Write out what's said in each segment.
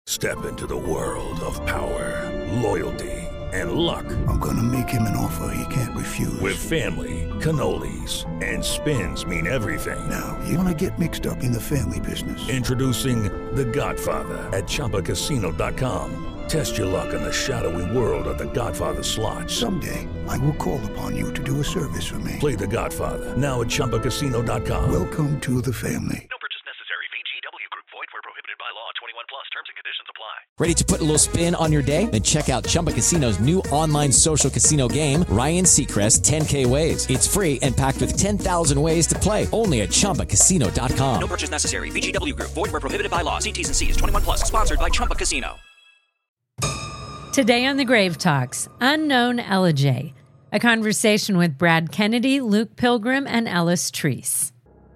Step into the world of power, loyalty, and luck. I'm gonna make him an offer he can't refuse. With family, cannolis, and spins mean everything. Now, you wanna get mixed up in the family business. Introducing The Godfather at ChumbaCasino.com. Test your luck in the shadowy world of The Godfather slot. Someday, I will call upon you to do a service for me. Play The Godfather now at ChumbaCasino.com. Welcome to the family. No purchase necessary. VGW Group. Void where prohibited by law. 21 plus. Terms and conditions apply. Ready to put a little spin on your day? Then check out Chumba Casino's new online social casino game, Ryan Seacrest 10K Ways. It's free and packed with 10,000 ways to play. Only at ChumbaCasino.com. No purchase necessary. VGW Group. Void where prohibited by law. See T's and C's. 21 plus. Sponsored by Chumba Casino. Today on The Grave Talks, Unknown Elegy, a conversation with Brad Kennedy, Luke Pilgrim, and Ellis Treese.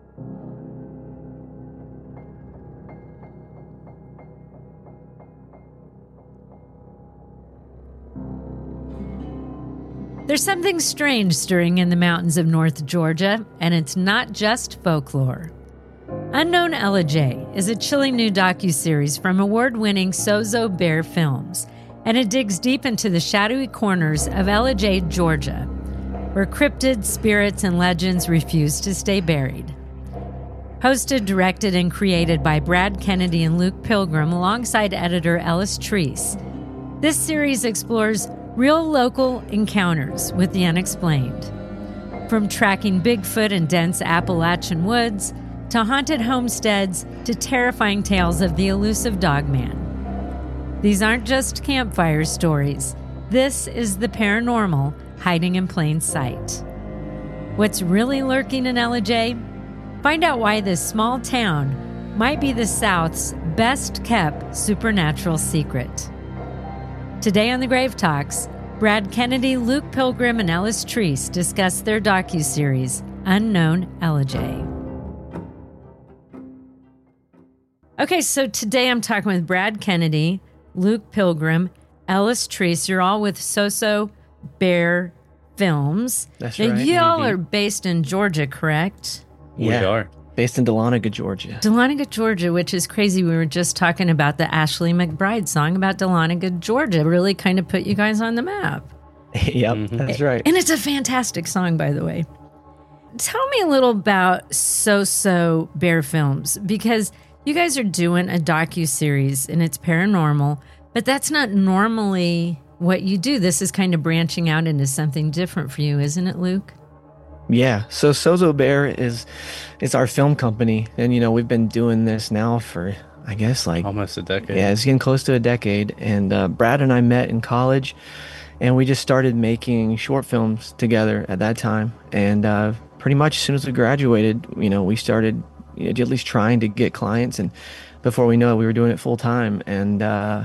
There's something strange stirring in the mountains of North Georgia, and it's not just folklore. Unknown Elegy is a chilling new docuseries from award-winning Sozo Bear Films, and it digs deep into the shadowy corners of Elegy, Georgia, where cryptids, spirits, and legends refuse to stay buried. Hosted, directed, and created by Brad Kennedy and Luke Pilgrim alongside editor Ellis Treese, this series explores real local encounters with the unexplained. From tracking Bigfoot in dense Appalachian woods, to haunted homesteads, to terrifying tales of the elusive Dogman. These aren't just campfire stories. This is the paranormal hiding in plain sight. What's really lurking in Elegy? Find out why this small town might be the South's best-kept supernatural secret. Today on The Grave Talks, Brad Kennedy, Luke Pilgrim, and Ellis Treese discuss their docuseries, Unknown Elegy. Okay, so today I'm talking with Brad Kennedy, Luke Pilgrim, Ellis Treese. You're all with Sozo Bear Films. That's now, right. y'all are based in Georgia, correct? We are. Based in Dahlonega, Georgia. Dahlonega, Georgia, which is crazy. We were just talking about the Ashley McBride song about Dahlonega, Georgia. Really kind of put you guys on the map. Yep, that's right. And it's a fantastic song, by the way. Tell me a little about Sozo Bear Films, because you guys are doing a docuseries and it's paranormal, but that's not normally what you do. This is kind of branching out into something different for you, isn't it, Luke? Yeah. So Sozo Bear is our film company, and we've been doing this now for I guess like almost a decade. Yeah, it's getting close to a decade. And Brad and I met in college, and we just started making short films together at that time. And pretty much as soon as we graduated, we started at least trying to get clients, and before we know it, we were doing it full time. And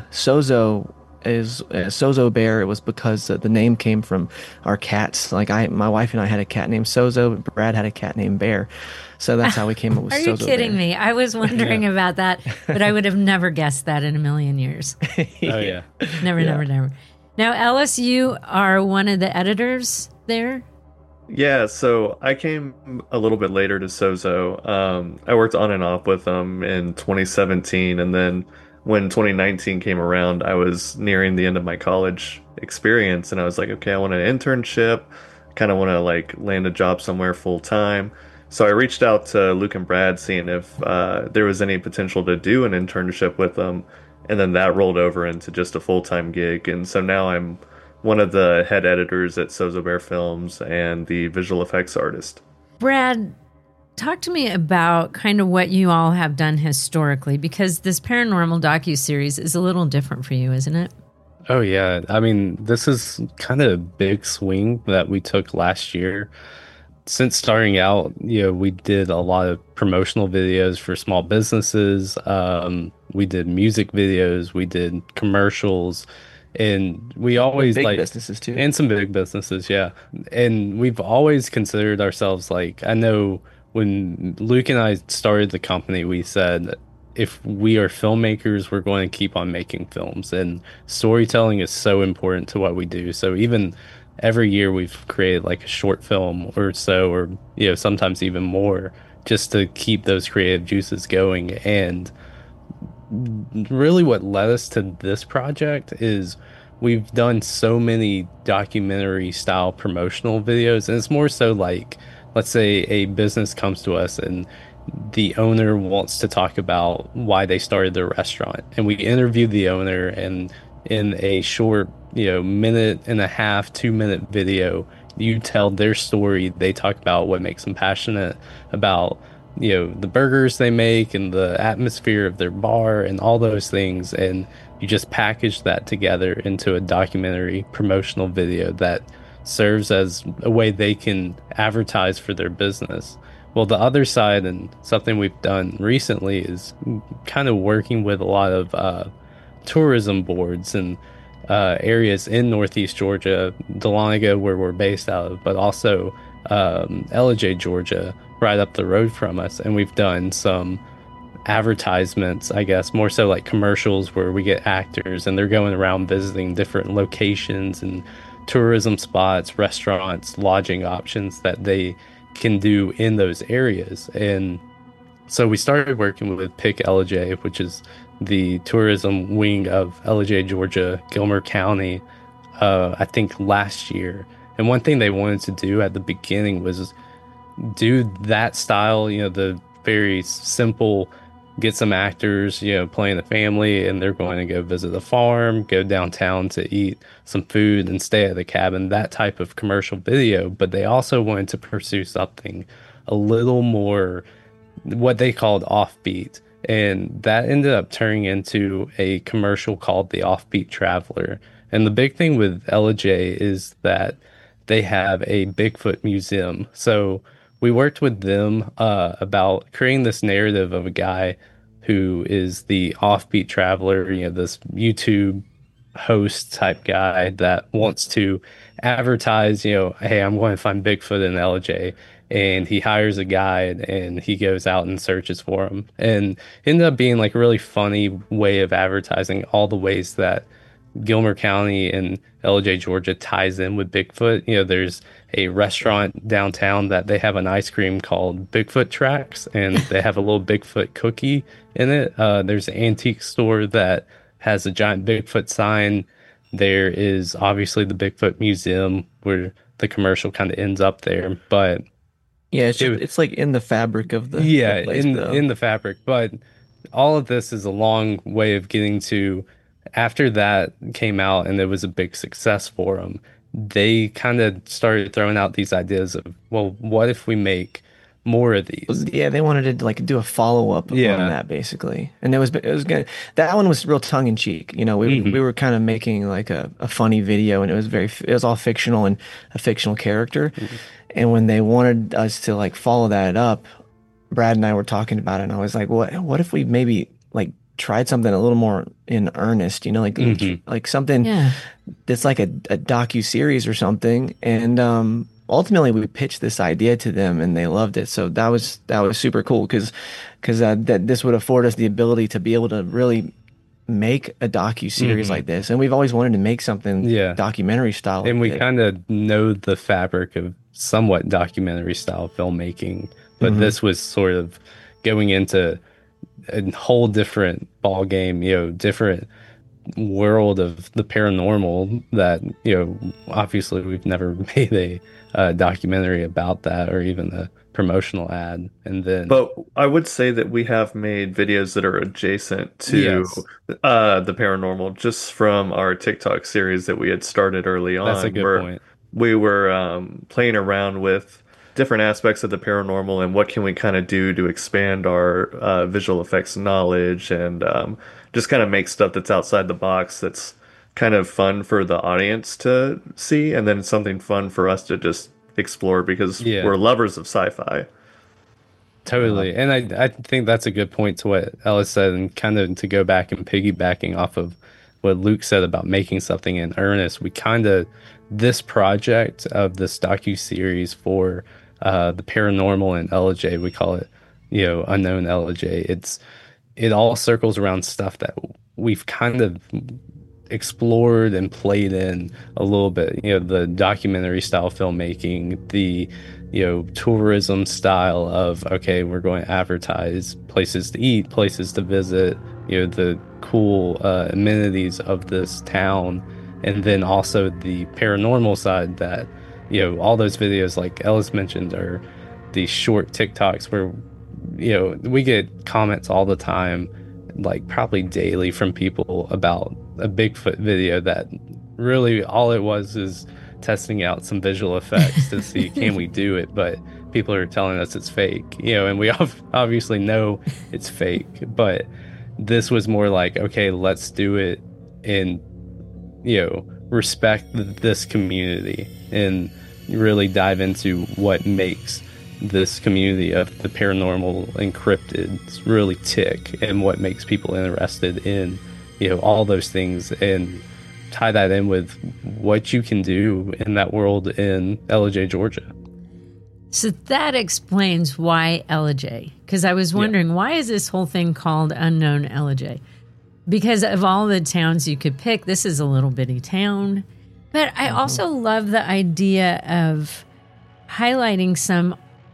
Sozo is Sozo Bear. It was because the name came from our cats. Like my wife and I had a cat named Sozo. Brad had a cat named Bear, so that's how we came up with Sozo Bear. Are you kidding me? I was wondering about that, but I would have never guessed that in a million years. Oh yeah, never. Now, Ellis, you are one of the editors there. Yeah, so I came a little bit later to Sozo. I worked on and off with them in 2017, and then when 2019 came around, I was nearing the end of my college experience, and I was like, okay, I want an internship, kind of want to like land a job somewhere full time. So I reached out to Luke and Brad, seeing if there was any potential to do an internship with them, and then that rolled over into just a full-time gig. And so now I'm one of the head editors at Sozo Bear Films and the visual effects artist. Brad, talk to me about kind of what you all have done historically, because this paranormal docuseries is a little different for you, isn't it? Oh yeah. I mean, this is kind of a big swing that we took last year. Since starting out, we did a lot of promotional videos for small businesses. We did music videos, we did commercials. And we always big businesses too, and some big businesses, yeah. And we've always considered ourselves like, I know when Luke and I started the company, we said if we are filmmakers, we're going to keep on making films, and storytelling is so important to what we do. So even every year we've created like a short film or so, or sometimes even more, just to keep those creative juices going. And really what led us to this project is we've done so many documentary style promotional videos, and it's more so like, let's say a business comes to us and the owner wants to talk about why they started their restaurant, and we interview the owner, and in a short, minute and a half, 2 minute video, you tell their story. They talk about what makes them passionate about the burgers they make and the atmosphere of their bar and all those things, and you just package that together into a documentary promotional video that serves as a way they can advertise for their business. Well, the other side, and something we've done recently, is kind of working with a lot of tourism boards and areas in Northeast Georgia, Dahlonega, where we're based out of, but also Ellijay, Georgia, right up the road from us. And we've done some advertisements, I guess, more so like commercials, where we get actors and they're going around visiting different locations and tourism spots, restaurants, lodging options that they can do in those areas. And so we started working with Pick Ellijay, which is the tourism wing of Ellijay, Georgia, Gilmer County, I think last year. And one thing they wanted to do at the beginning was do that style, the very simple, get some actors, playing the family, and they're going to go visit the farm, go downtown to eat some food and stay at the cabin, that type of commercial video. But they also wanted to pursue something a little more, what they called offbeat. And that ended up turning into a commercial called The Offbeat Traveler. And the big thing with Ellijay is that they have a Bigfoot museum. So we worked with them about creating this narrative of a guy who is the offbeat traveler, this YouTube host type guy that wants to advertise, hey, I'm going to find Bigfoot in Ellijay. And he hires a guide and he goes out and searches for him, and ended up being like a really funny way of advertising all the ways that Gilmer County and Ellijay, Georgia ties in with Bigfoot. There's a restaurant downtown that they have an ice cream called Bigfoot Tracks, and they have a little Bigfoot cookie in it. There's an antique store that has a giant Bigfoot sign. There is obviously the Bigfoot Museum where the commercial kind of ends up there, but yeah, it's like in the fabric of the place, in the fabric. But all of this is a long way of getting to, after that came out and it was a big success for them, they kind of started throwing out these ideas of, well, what if we make more of these? Yeah, they wanted to like do a follow up on that basically, and it was good. That one was real tongue in cheek. We were kind of making like a funny video, and it was all fictional and a fictional character. And when they wanted us to like follow that up, Brad and I were talking about it, and I was like, what if we maybe like tried something a little more in earnest, like something that's like a docu-series or something. And ultimately we pitched this idea to them and they loved it. So that was super cool because that this would afford us the ability to be able to really make a docu-series like this. And we've always wanted to make something documentary style. And we kind of know the fabric of somewhat documentary style filmmaking, but this was sort of going into a whole different ball game, different world of the paranormal that, obviously we've never made a documentary about that or even a promotional ad. And then, but I would say that we have made videos that are adjacent to the paranormal, just from our TikTok series that we had started early on. That's a good point. We were playing around with different aspects of the paranormal and what can we kind of do to expand our visual effects knowledge, and just kind of make stuff that's outside the box, that's kind of fun for the audience to see, and then something fun for us to just explore because we're lovers of sci-fi. Totally. And I think that's a good point to what Ellis said, and kind of to go back and piggybacking off of what Luke said about making something in earnest. We kind of, this project of this docu-series for the paranormal in Ellijay, we call it, Unknown Ellijay. It all circles around stuff that we've kind of explored and played in a little bit. The documentary style filmmaking, the tourism style of, okay, we're going to advertise places to eat, places to visit, the cool amenities of this town, and then also the paranormal side that, all those videos like Ellis mentioned are these short TikToks where, we get comments all the time, like probably daily, from people about a Bigfoot video that really all it was is testing out some visual effects to see can we do it, but people are telling us it's fake, and we obviously know it's fake, but this was more like, okay, let's do it and respect this community and really dive into what makes this community of the paranormal and cryptids really tick, and what makes people interested in all those things, and tie that in with what you can do in that world in Ellijay, Georgia. So that explains why Ellijay, because I was wondering, why is this whole thing called Unknown Ellijay? Because of all the towns you could pick, this is a little bitty town. But I also love the idea of highlighting some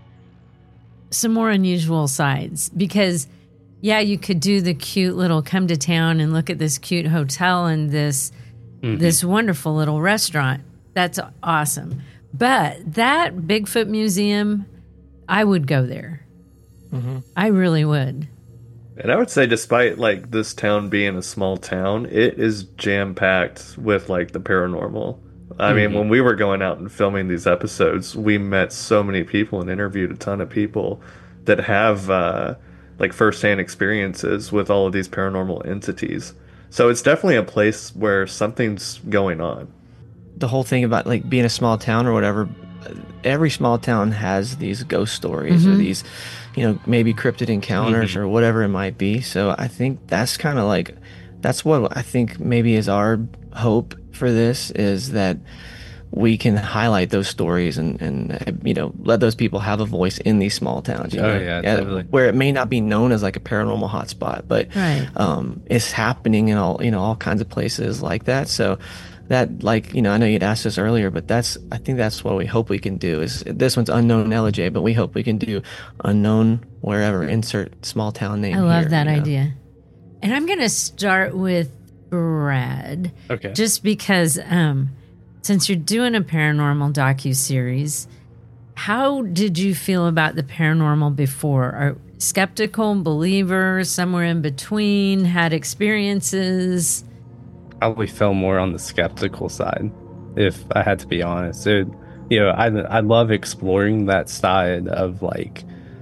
more unusual sides, because you could do the cute little come to town and look at this cute hotel and this wonderful little restaurant. That's awesome. But that Bigfoot museum, I would go there. I really would. And I would say, despite like this town being a small town, it is jam-packed with like the paranormal. I mean, when we were going out and filming these episodes, we met so many people and interviewed a ton of people that have like firsthand experiences with all of these paranormal entities. So it's definitely a place where something's going on. The whole thing about like being a small town or whatever, every small town has these ghost stories or these, maybe cryptid encounters or whatever it might be. So I think that's kind of like, that's what I think maybe is our hope for this, is that we can highlight those stories and let those people have a voice in these small towns. Totally. Where it may not be known as like a paranormal hotspot, but it's happening in all kinds of places like that. So that, like, I know you'd asked us earlier, but I think that's what we hope we can do. Is this one's Unknown Ellijay, but we hope we can do Unknown wherever, insert small town name. I love here, that idea. And I'm going to start with Brad. Okay. Just because since you're doing a paranormal docuseries, how did you feel about the paranormal before? Are skeptical, believer, somewhere in between, had experiences? Probably fell more on the skeptical side, if I had to be honest. I love exploring that side of like,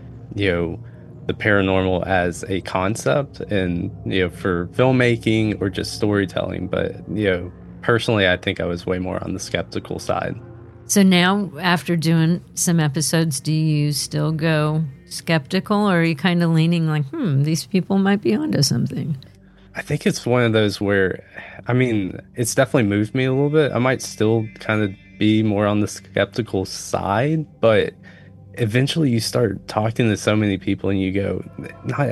the paranormal as a concept, and for filmmaking or just storytelling. But personally, I think I was way more on the skeptical side. So now, after doing some episodes, do you still go skeptical, or are you kind of leaning like, these people might be onto something? I think it's one of those where, it's definitely moved me a little bit. I might still kind of be more on the skeptical side, but eventually you start talking to so many people and you go, not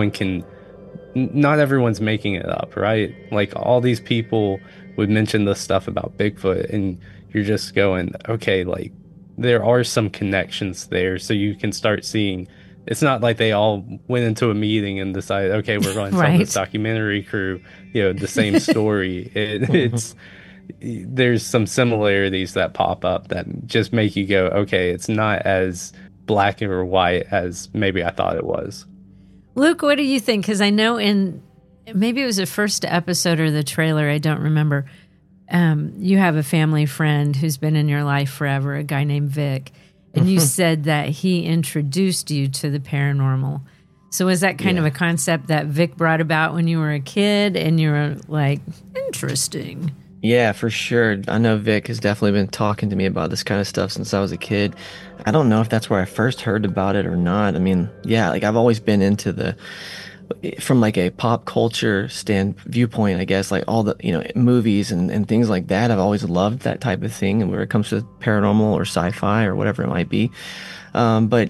everyone's making it up, right? Like, all these people would mention this stuff about Bigfoot, and you're just going, okay, like, there are some connections there. So you can start seeing, it's not like they all went into a meeting and decided, okay, we're going to tell this documentary crew, the same story. There's some similarities that pop up that just make you go, okay, it's not as black or white as maybe I thought it was. Luke, what do you think? Because I know maybe it was the first episode or the trailer, I don't remember. You have a family friend who's been in your life forever, a guy named Vic. And you said that he introduced you to the paranormal. So was that kind of a concept that Vic brought about when you were a kid and you were like, interesting? Yeah, for sure. I know Vic has definitely been talking to me about this kind of stuff since I was a kid. I don't know if that's where I first heard about it or not. Like, I've always been into from like a pop culture viewpoint, I guess, like all the, movies and things like that. I've always loved that type of thing. And when it comes to paranormal or sci-fi or whatever it might be. But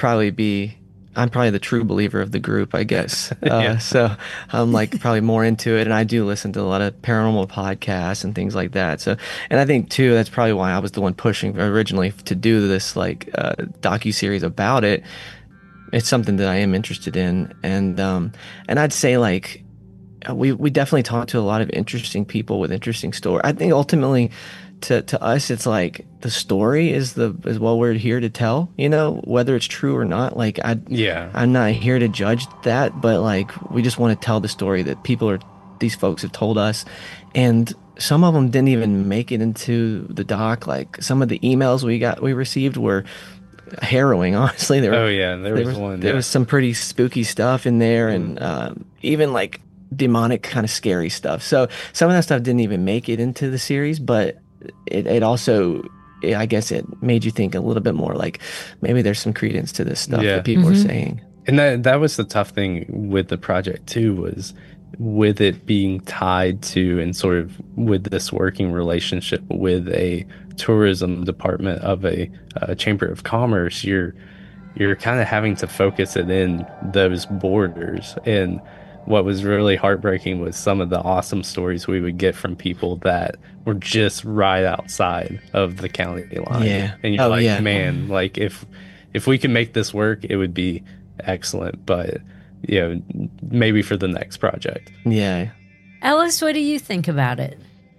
I'm probably the true believer of the group, I guess. So I'm like probably more into it. And I do listen to a lot of paranormal podcasts and things like that. So, and I think too, that's probably why I was the one pushing originally to do this like docuseries about it. It's something that I am interested in. And I'd say like we definitely talked to a lot of interesting people with interesting story. I think ultimately, to us, it's like the story is what we're here to tell. You know, whether it's true or not. Like I'm not here to judge that, but like we just want to tell the story that these folks have told us, and some of them didn't even make it into the doc. Like some of the emails we received were harrowing. Honestly, there was some pretty spooky stuff in there, and even like demonic kind of scary stuff. So some of that stuff didn't even make it into the series, but it also, I guess, it made you think a little bit more. Like maybe there's some credence to this stuff that people are saying. And that was the tough thing with the project too, was with it being tied to and sort of with this working relationship with a tourism department of a chamber of commerce, you're kind of having to focus it in those borders. And what was really heartbreaking was some of the awesome stories we would get from people that were just right outside of the county line. Yeah. And you're man, like if we can make this work, it would be excellent. But maybe for the next project. Yeah. Ellis, what do you think about it?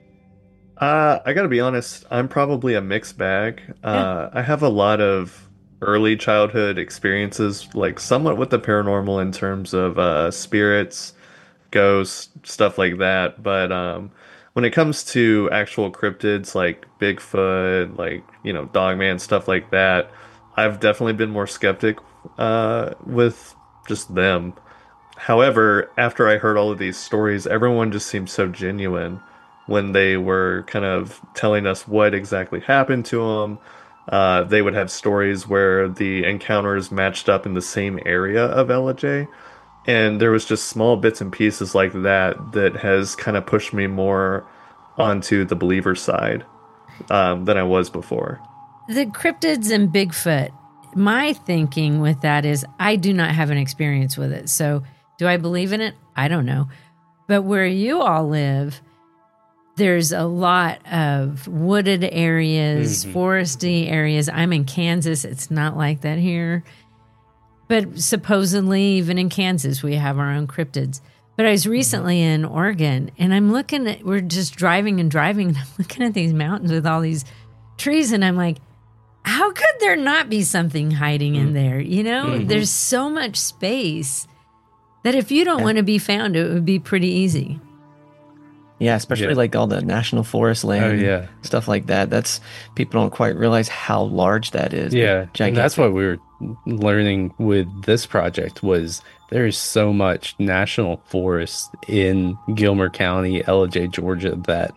I gotta be honest, I'm probably a mixed bag. I have a lot of early childhood experiences, like somewhat with the paranormal in terms of spirits, ghosts, stuff like that. But when it comes to actual cryptids like Bigfoot, like, Dogman, stuff like that, I've definitely been more skeptic with just them. However, after I heard all of these stories, everyone just seemed so genuine when they were kind of telling us what exactly happened to them. They would have stories where the encounters matched up in the same area of LJ. And there was just small bits and pieces like that has kind of pushed me more onto the believer side than I was before. The cryptids and Bigfoot, my thinking with that is I do not have an experience with it. So do I believe in it? I don't know. But where you all live, there's a lot of wooded areas, foresty areas. I'm in Kansas. It's not like that here. But supposedly, even in Kansas, we have our own cryptids. But I was recently in Oregon, and we're just driving, and I'm looking at these mountains with all these trees, and I'm like, how could there not be something hiding in there? There's so much space that if you don't want to be found, it would be pretty easy. Yeah, especially like all the national forest land, stuff like that. That's, people don't quite realize how large that is. Yeah, and that's what we were learning with this project was there is so much national forest in Gilmer County, LJ, Georgia, that,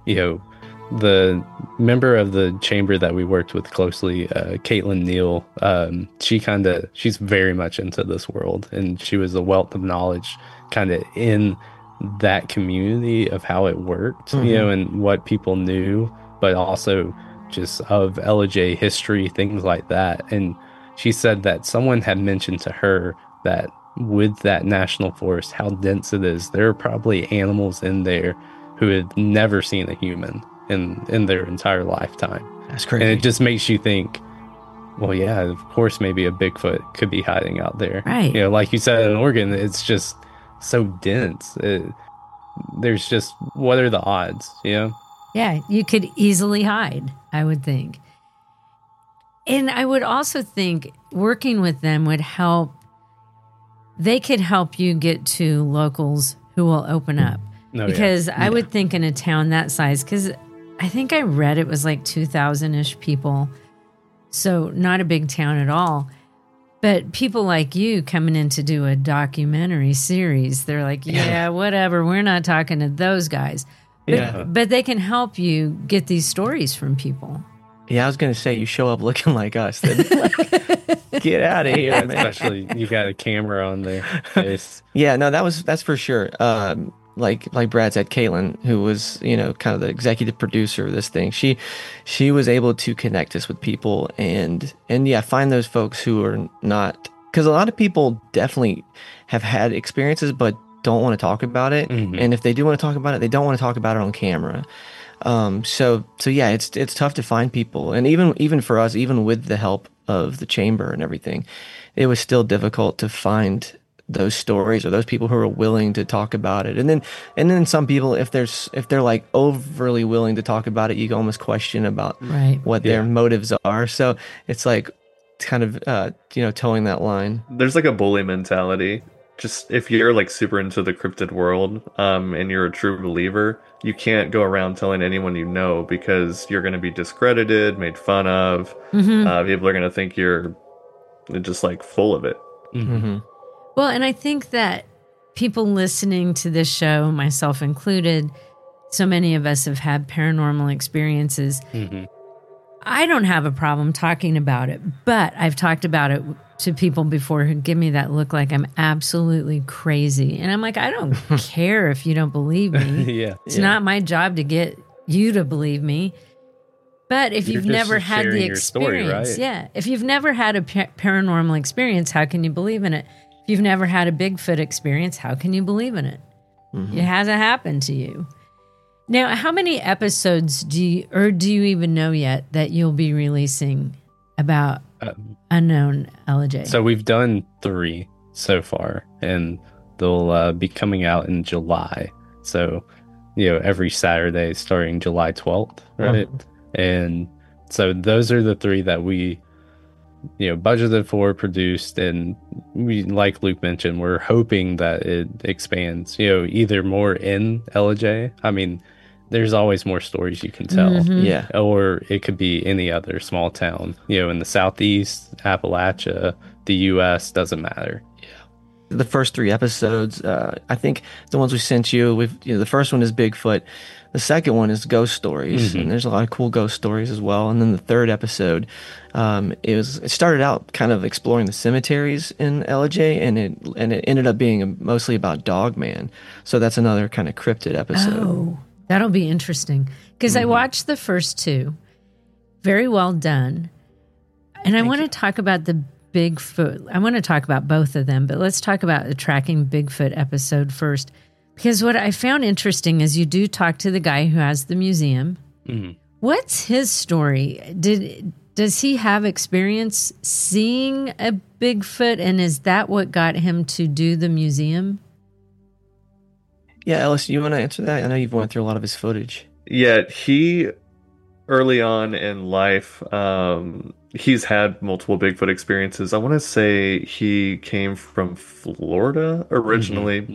the member of the chamber that we worked with closely, Caitlin Neal, she's very much into this world, and she was a wealth of knowledge kind of in that community of how it worked, and what people knew, but also just of LJ history, things like that. And she said that someone had mentioned to her that with that national forest, how dense it is, there are probably animals in there who had never seen a human in their entire lifetime. That's crazy. And it just makes you think, well, yeah, of course, maybe a Bigfoot could be hiding out there. Right. Like you said, in Oregon, it's just so dense. There's just, what are the odds? Yeah, you could easily hide, I would think. And I would also think working with them would help. They could help you get to locals who will open up. Because I would think in a town that size, because I think I read it was like 2,000-ish people. So not a big town at all. But people like you coming in to do a documentary series, they're like, yeah, whatever. We're not talking to those guys. But they can help you get these stories from people. Yeah, I was going to say, you show up looking like us. Then get out of here, man. Especially you've got a camera on their face. Yeah, no, that's for sure. Like Brad said, Caitlin, who was, kind of the executive producer of this thing, she was able to connect us with people and find those folks who are not, because a lot of people definitely have had experiences but don't want to talk about it. And if they do want to talk about it, they don't want to talk about it on camera. So yeah, it's tough to find people. And even for us, even with the help of the chamber and everything, it was still difficult to find those stories or those people who are willing to talk about it. And then some people, if they're like overly willing to talk about it, you can almost question about Right. what their motives are. So it's like kind of towing that line. There's like a bully mentality. Just if you're like super into the cryptid world, and you're a true believer, you can't go around telling anyone you know, because you're going to be discredited, made fun of. People are going to think you're just like full of it. Well, and I think that people listening to this show, myself included, so many of us have had paranormal experiences. I don't have a problem talking about it, but I've talked about it to people before who give me that look like I'm absolutely crazy. And I'm like, I don't care if you don't believe me. It's not my job to get you to believe me. But if you've never had the experience, if you've never had a paranormal experience, how can you believe in it? If you've never had a Bigfoot experience, how can you believe in it? It hasn't happened to you. Now, how many episodes do you even know yet that you'll be releasing about Unknown LJ? So we've done 3 so far, and they'll be coming out in July. So, every Saturday starting July 12th, right? And so those are the 3 that we, budgeted for, produced, and we, like Luke mentioned, we're hoping that it expands, either more in LJ. I mean, there's always more stories you can tell. Or it could be any other small town, in the Southeast, Appalachia, the US, doesn't matter. The first 3 episodes, I think the ones we sent you, the first one is Bigfoot. The second one is ghost stories, and there's a lot of cool ghost stories as well. And then the third episode, it started out kind of exploring the cemeteries in LJ, and it ended up being mostly about Dogman. So that's another kind of cryptid episode. Oh, that'll be interesting, because I watched the first 2. Very well done. And I want to talk about the Bigfoot. I want to talk about both of them, but let's talk about the Tracking Bigfoot episode first. Because what I found interesting is you do talk to the guy who has the museum. What's his story? Does he have experience seeing a Bigfoot, and is that what got him to do the museum? Yeah, Ellis, you want to answer that? I know you've went through a lot of his footage. Yeah, he early on in life, he's had multiple Bigfoot experiences. I want to say he came from Florida originally.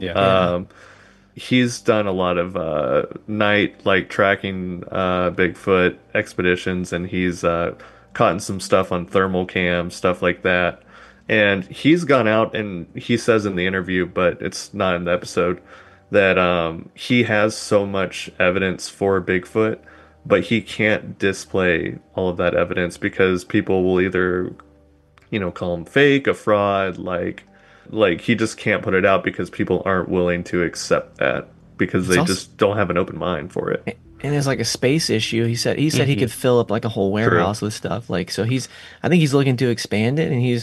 He's done a lot of night tracking Bigfoot expeditions, and he's caught in some stuff on thermal cam, stuff like that. And he's gone out, and he says in the interview, but it's not in the episode, that he has so much evidence for Bigfoot, but he can't display all of that evidence because people will either, call him fake, a fraud, like he just can't put it out because people aren't willing to accept that because they just don't have an open mind for it. And there's like a space issue. He said he could fill up like a whole warehouse with stuff. So I think he's looking to expand it, and he's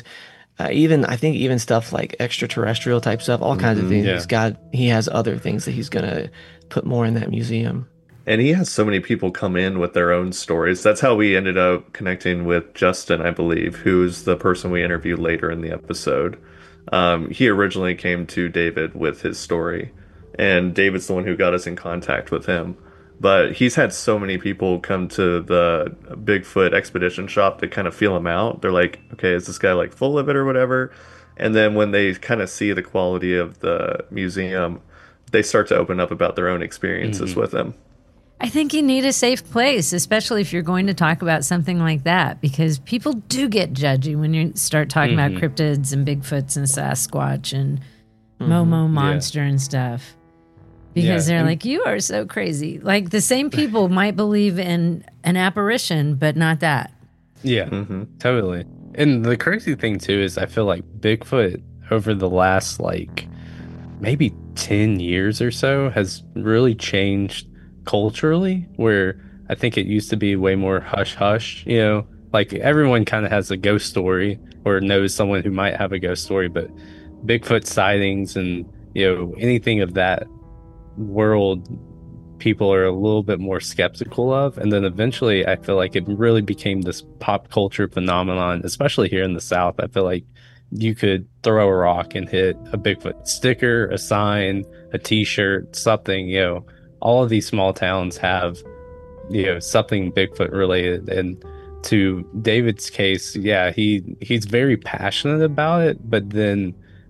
even stuff like extraterrestrial type stuff, all kinds of things. He has other things that he's gonna put more in that museum. And he has so many people come in with their own stories. That's how we ended up connecting with Justin, I believe, who's the person we interviewed later in the episode. He originally came to David with his story, and David's the one who got us in contact with him. But he's had so many people come to the Bigfoot expedition shop to kind of feel him out. They're like, okay, is this guy like full of it or whatever? And then when they kind of see the quality of the museum, they start to open up about their own experiences with him. I think you need a safe place, especially if you're going to talk about something like that, because people do get judgy when you start talking about cryptids and Bigfoots and Sasquatch and Momo Monster and stuff. Because they're like, you are so crazy. Like the same people might believe in an apparition, but not that. Yeah, totally. And the crazy thing too is I feel like Bigfoot over the last maybe 10 years or so has really changed culturally, where I think it used to be way more hush hush, like everyone kind of has a ghost story or knows someone who might have a ghost story, but Bigfoot sightings and anything of that world people are a little bit more skeptical of. And then eventually I feel like it really became this pop culture phenomenon, especially here in the South. I feel like you could throw a rock and hit a Bigfoot sticker, a sign, a t-shirt, something, all of these small towns have, something Bigfoot related. And to David's case, yeah, he's very passionate about it, but then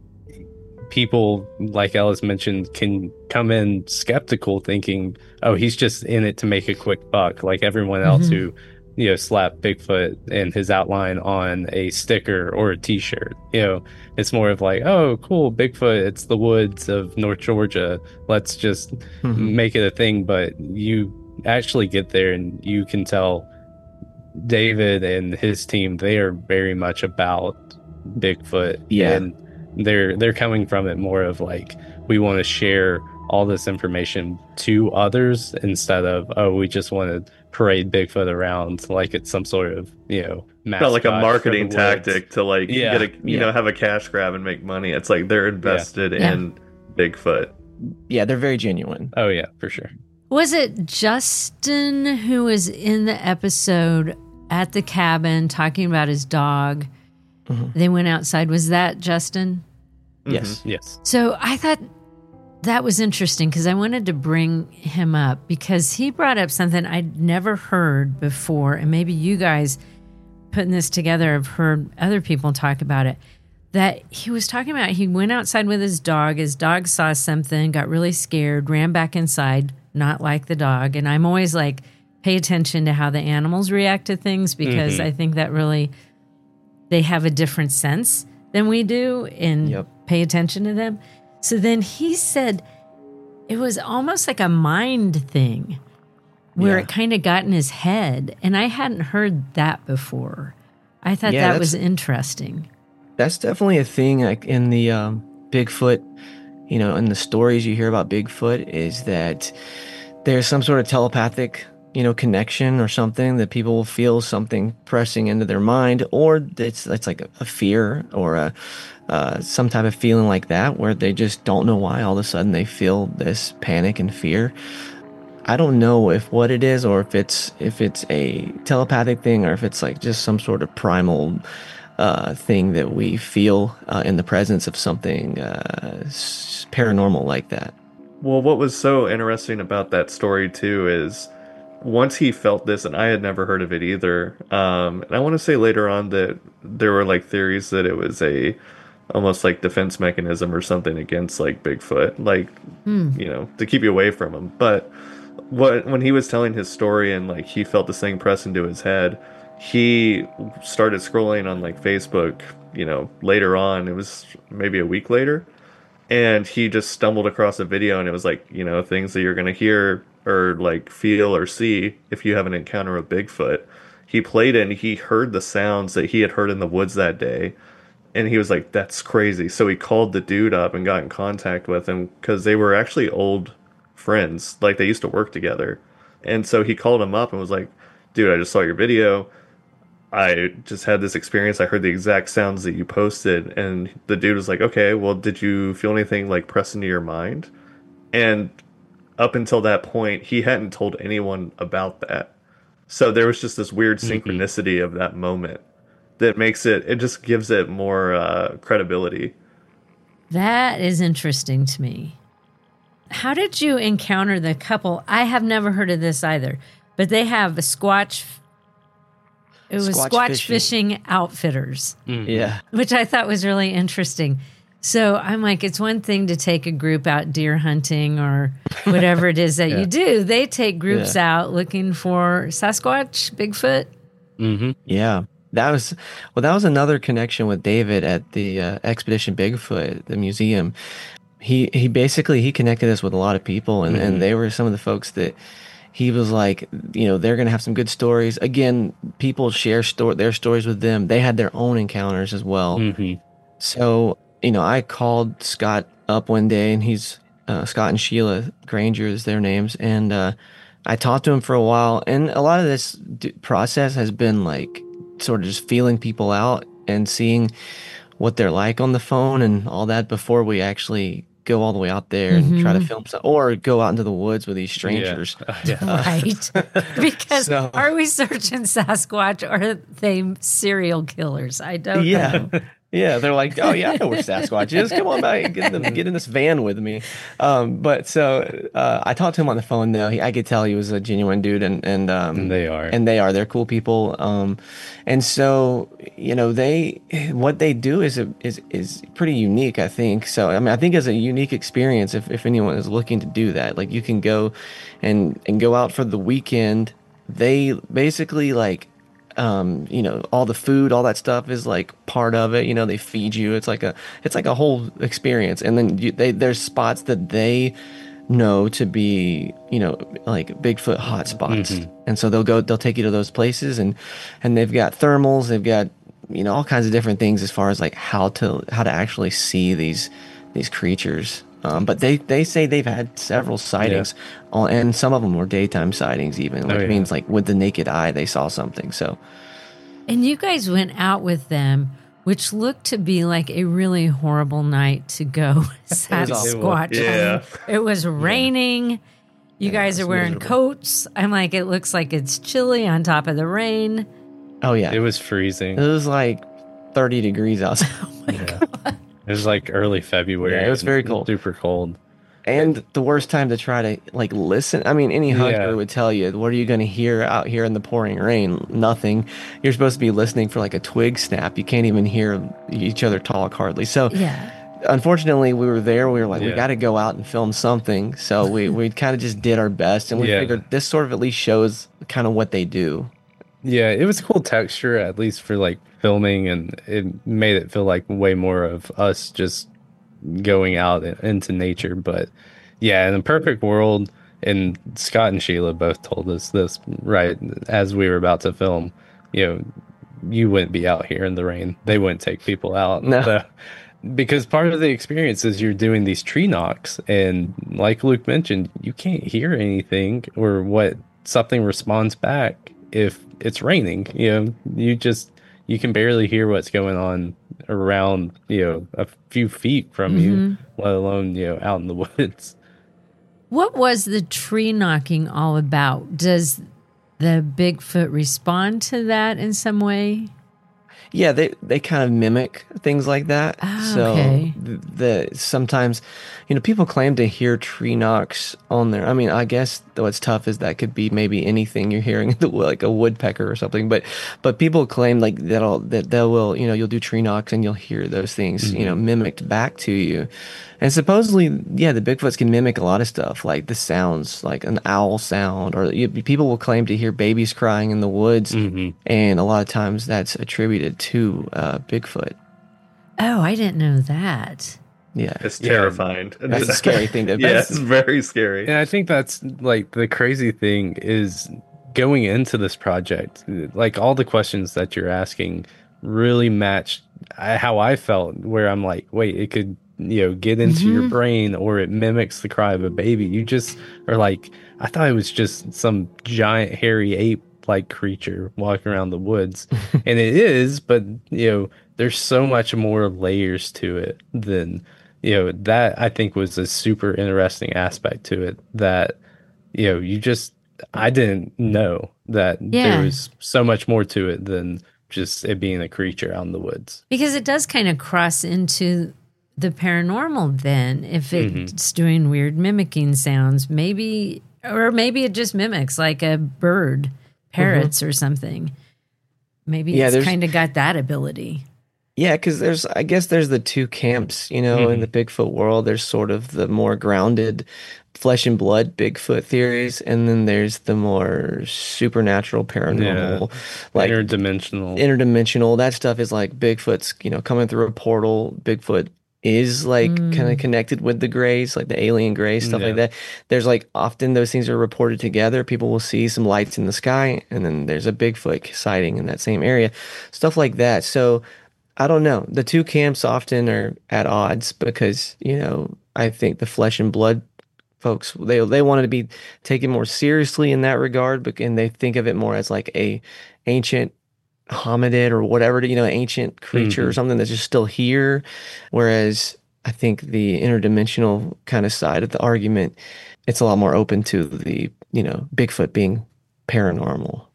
people, like Ellis mentioned, can come in skeptical thinking, oh, he's just in it to make a quick buck, like everyone else who slap Bigfoot and his outline on a sticker or a t-shirt. It's more of like, oh, cool, Bigfoot, it's the woods of North Georgia, let's just make it a thing. But you actually get there and you can tell David and his team, they are very much about Bigfoot. And they're coming from it more of like, we want to share all this information to others instead of, oh, we just want to parade Bigfoot around like it's some sort of, not like a marketing tactic to like get a, have a cash grab and make money. It's like they're invested in Bigfoot. Yeah, they're very genuine. Oh yeah, for sure. Was it Justin who was in the episode at the cabin talking about his dog? They went outside. Was that Justin? Yes. Yes. So I thought that was interesting because I wanted to bring him up because he brought up something I'd never heard before. And maybe you guys putting this together have heard other people talk about it. That he was talking about, he went outside with his dog. His dog saw something, got really scared, ran back inside, not like the dog. And I'm always like, pay attention to how the animals react to things because I think that really, they have a different sense than we do and pay attention to them. So then he said it was almost like a mind thing where it kind of got in his head. And I hadn't heard that before. I thought that was interesting. That's definitely a thing like in the Bigfoot, in the stories you hear about Bigfoot is that there's some sort of telepathic connection or something that people will feel something pressing into their mind, or it's like a fear or some type of feeling like that where they just don't know why all of a sudden they feel this panic and fear. I don't know if what it is or if it's a telepathic thing or if it's like just some sort of primal thing that we feel in the presence of something paranormal like that. Well, what was so interesting about that story too is once he felt this, and I had never heard of it either, and I want to say later on that there were like theories that it was almost like defense mechanism or something against like Bigfoot, like to keep you away from him. But when he was telling his story and like he felt this thing press into his head, he started scrolling on like Facebook, later on, it was maybe a week later, and he just stumbled across a video and it was like, things that you're going to hear or like feel or see if you have an encounter with Bigfoot. He played it and he heard the sounds that he had heard in the woods that day. And he was like, that's crazy. So he called the dude up and got in contact with him because they were actually old friends. Like they used to work together. And so he called him up and was like, dude, I just saw your video. I just had this experience. I heard the exact sounds that you posted. And the dude was like, okay, well, did you feel anything like press into your mind? And up until that point, he hadn't told anyone about that. So there was just this weird synchronicity of that moment that makes it just gives it more credibility. That is interesting to me. How did you encounter the couple? I have never heard of this either, but they have a Squatch fishing outfitters. Yeah. Which I thought was really interesting. So I'm like, it's one thing to take a group out deer hunting or whatever it is that you do. They take groups out looking for Sasquatch, Bigfoot. Yeah. That was another connection with David at the Expedition Bigfoot, the museum. He basically connected us with a lot of people, and they were some of the folks that he was like, they're going to have some good stories. Again, people share their stories with them. They had their own encounters as well. So, I called Scott up one day, and he's Scott and Sheila Granger is their names, and I talked to him for a while. And a lot of this process has been like sort of just feeling people out and seeing what they're like on the phone and all that before we actually go all the way out there and try to film something or go out into the woods with these strangers. Right. Because are we searching Sasquatch or are they serial killers? I don't know. Yeah, they're like, oh yeah, I know where Sasquatch is. Come on back, get in this van with me. But so I talked to him on the phone though. I could tell he was a genuine dude, and they're cool people. And so what they do is pretty unique, I think. So I mean, I think it's a unique experience if anyone is looking to do that. Like you can go and go out for the weekend. They basically like. All the food, all that stuff is like part of it. They feed you. It's like a whole experience. And then there's spots that they know to be, like Bigfoot hot spots. Mm-hmm. And so they'll take you to those places and they've got thermals, they've got, all kinds of different things as far as like how to actually see these creatures. But they say they've had several sightings, and some of them were daytime sightings even, which means like with the naked eye they saw something. So, and you guys went out with them, which looked to be like a really horrible night to go Sasquatch. Yeah, it was raining. You guys are wearing coats. I'm like, it looks like it's chilly on top of the rain. Oh yeah, it was freezing. It was like 30 degrees outside. Oh my god. It was like early February. Yeah, it was very cold. Super cold. And the worst time to try to like listen. I mean, any hunter would tell you, what are you going to hear out here in the pouring rain? Nothing. You're supposed to be listening for like a twig snap. You can't even hear each other talk hardly. So unfortunately, we were there. We were like, we got to go out and film something. So we kind of just did our best. And we figured this sort of at least shows kind of what they do. Yeah, it was cool texture, at least for like filming, and it made it feel like way more of us just going out into nature. But yeah, in a perfect world, and Scott and Sheila both told us this right as we were about to film, you wouldn't be out here in the rain. They wouldn't take people out. No. Because part of the experience is you're doing these tree knocks, and like Luke mentioned, you can't hear anything or what something responds back if it's raining. You can barely hear what's going on around a few feet from you, let alone out in the woods. What was the tree knocking all about? Does the Bigfoot respond to that in some way? Yeah, they kind of mimic things like that. Okay. So sometimes, people claim to hear tree knocks on there. I mean, I guess what's tough is that could be maybe anything you're hearing, like a woodpecker or something. But people claim like that they will, you'll do tree knocks and you'll hear those things, mimicked back to you. And supposedly, the Bigfoots can mimic a lot of stuff, like the sounds, like an owl sound, or people will claim to hear babies crying in the woods, and a lot of times that's attributed to Bigfoot. Oh, I didn't know that. Yeah, it's terrifying. That's a scary thing. It's very scary. And I think that's like the crazy thing is going into this project, like all the questions that you're asking really matched how I felt, where I'm like, wait, it could get into your brain, or it mimics the cry of a baby. You just are like, I thought it was just some giant hairy ape like creature walking around the woods. And it is, but there's so much more layers to it than that. I think was a super interesting aspect to it that I didn't know that there was so much more to it than just it being a creature out in the woods. Because it does kind of cross into the paranormal then, if it's doing weird mimicking sounds, maybe it just mimics like a bird, parrots or something. Maybe it's kind of got that ability. Yeah, because I guess there's the two camps, in the Bigfoot world. There's sort of the more grounded flesh and blood Bigfoot theories, and then there's the more supernatural, paranormal, like interdimensional. That stuff is like Bigfoot's, coming through a portal. Bigfoot is like kind of connected with the grays, like the alien grays, stuff like that. There's like often those things are reported together. People will see some lights in the sky, and then there's a Bigfoot sighting in that same area, stuff like that. So I don't know. The two camps often are at odds because, I think the flesh and blood folks, they wanted to be taken more seriously in that regard, and they think of it more as like a ancient hominid or whatever, ancient creature or something that's just still here. Whereas I think the interdimensional kind of side of the argument, it's a lot more open to the, Bigfoot being paranormal.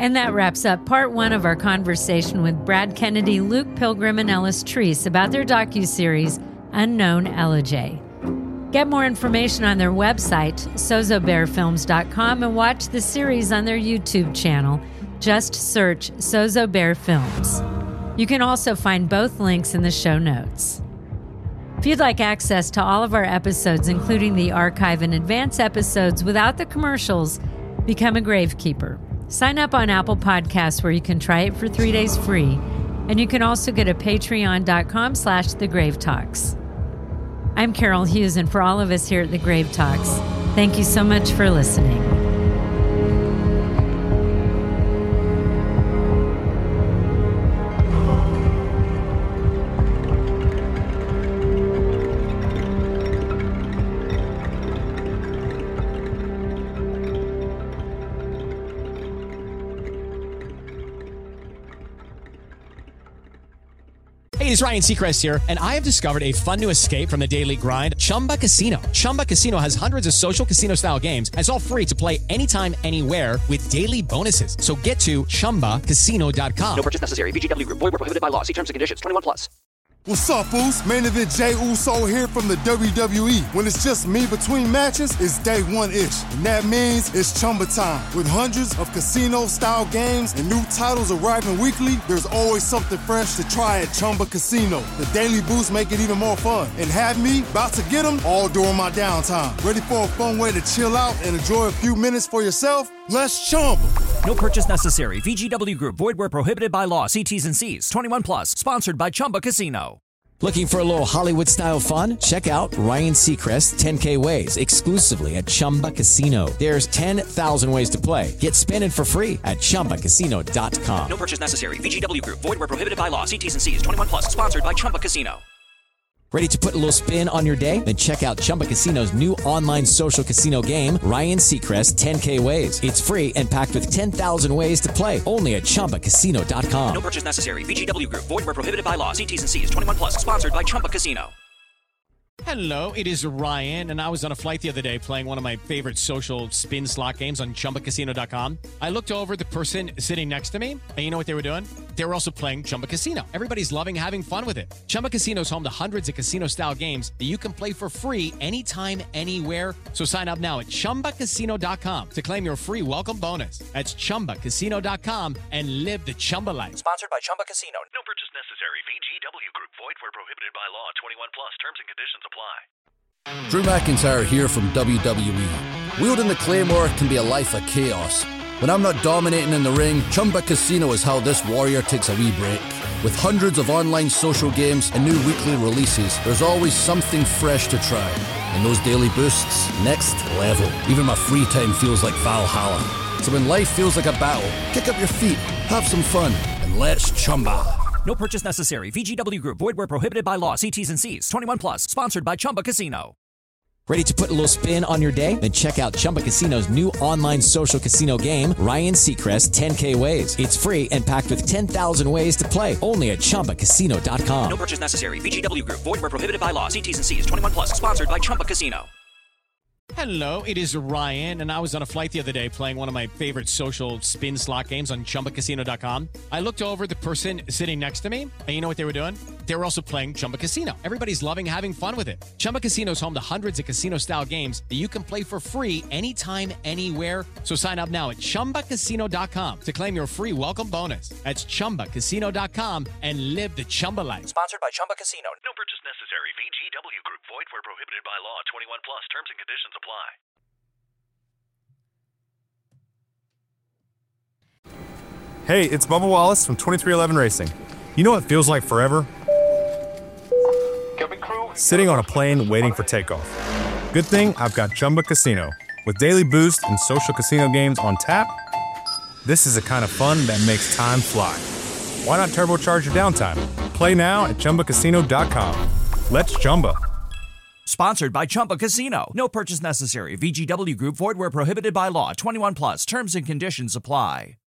And that wraps up part one of our conversation with Brad Kennedy, Luke Pilgrim, and Ellis Treese about their docuseries, Unknown Ellijay. Get more information on their website, sozobearfilms.com, and watch the series on their YouTube channel. Just search Sozo Bear Films. You can also find both links in the show notes. If you'd like access to all of our episodes, including the archive and advance episodes without the commercials, become a Gravekeeper. Sign up on Apple Podcasts where you can try it for 3 days free. And you can also go to patreon.com/thegravetalks. I'm Carol Hughes, and for all of us here at The Grave Talks, thank you so much for listening. Hey, it's Ryan Seacrest here, and I have discovered a fun new escape from the daily grind, Chumba Casino. Chumba Casino has hundreds of social casino-style games, and it's all free to play anytime, anywhere with daily bonuses. So get to ChumbaCasino.com. No purchase necessary. VGW Group. Void where prohibited by law. See terms and conditions. 21+. What's up, Boost? Main Event Jey Uso here from the WWE. When it's just me between matches, it's day one-ish. And that means it's Chumba time. With hundreds of casino-style games and new titles arriving weekly, there's always something fresh to try at Chumba Casino. The Daily Boost make it even more fun. And have me about to get them all during my downtime. Ready for a fun way to chill out and enjoy a few minutes for yourself? Let's Chumba. No purchase necessary. VGW Group. Void where prohibited by law. See T's and C's. 21+. Sponsored by Chumba Casino. Looking for a little Hollywood-style fun? Check out Ryan Seacrest's 10K Ways exclusively at Chumba Casino. There's 10,000 ways to play. Get spinning for free at ChumbaCasino.com. No purchase necessary. VGW Group. Void where prohibited by law. See T's and C's. 21+. Sponsored by Chumba Casino. Ready to put a little spin on your day? Then check out Chumba Casino's new online social casino game, Ryan Seacrest 10K Ways. It's free and packed with 10,000 ways to play. Only at ChumbaCasino.com. No purchase necessary. VGW Group. Void where prohibited by law. See T's and C's. 21+. Sponsored by Chumba Casino. Hello, it is Ryan, and I was on a flight the other day playing one of my favorite social spin slot games on ChumbaCasino.com. I looked over at the person sitting next to me, and you know what they were doing? They were also playing Chumba Casino. Everybody's loving having fun with it. Chumba Casino is home to hundreds of casino-style games that you can play for free anytime, anywhere. So sign up now at ChumbaCasino.com to claim your free welcome bonus. That's ChumbaCasino.com and live the Chumba life. Sponsored by Chumba Casino. No purchase necessary. VGW Group. Void where prohibited by law. 21+. Terms and conditions apply. Drew McIntyre here from WWE. Wielding the Claymore can be a life of chaos. When I'm not dominating in the ring, Chumba Casino is how this warrior takes a wee break. With hundreds of online social games and new weekly releases, there's always something fresh to try. And those daily boosts, next level. Even my free time feels like Valhalla. So when life feels like a battle, kick up your feet, have some fun, and let's Chumba. No purchase necessary. VGW Group. Void where prohibited by law. See T's and C's. 21+. Sponsored by Chumba Casino. Ready to put a little spin on your day? Then check out Chumba Casino's new online social casino game, Ryan Seacrest 10K Ways. It's free and packed with 10,000 ways to play. Only at ChumbaCasino.com. No purchase necessary. VGW Group. Void where prohibited by law. See T's and C's. 21+. Sponsored by Chumba Casino. Hello, it is Ryan, and I was on a flight the other day playing one of my favorite social spin slot games on ChumbaCasino.com. I looked over at the person sitting next to me, and you know what they were doing? They were also playing Chumba Casino. Everybody's loving having fun with it. Chumba Casino is home to hundreds of casino-style games that you can play for free anytime, anywhere. So sign up now at ChumbaCasino.com to claim your free welcome bonus. That's ChumbaCasino.com and live the Chumba life. Sponsored by Chumba Casino. No purchase necessary. VGW Group. Void where prohibited by law. 21+. Terms and conditions apply. Hey, it's Bubba Wallace from 2311 Racing. You know what feels like forever? Sitting on a plane waiting for takeoff. Good thing I've got Chumba Casino. With daily boost and social casino games on tap, this is the kind of fun that makes time fly. Why not turbocharge your downtime? Play now at ChumbaCasino.com. Let's Chumba. Sponsored by Chumba Casino. No purchase necessary. VGW Group. Void where prohibited by law. 21+. Terms and conditions apply.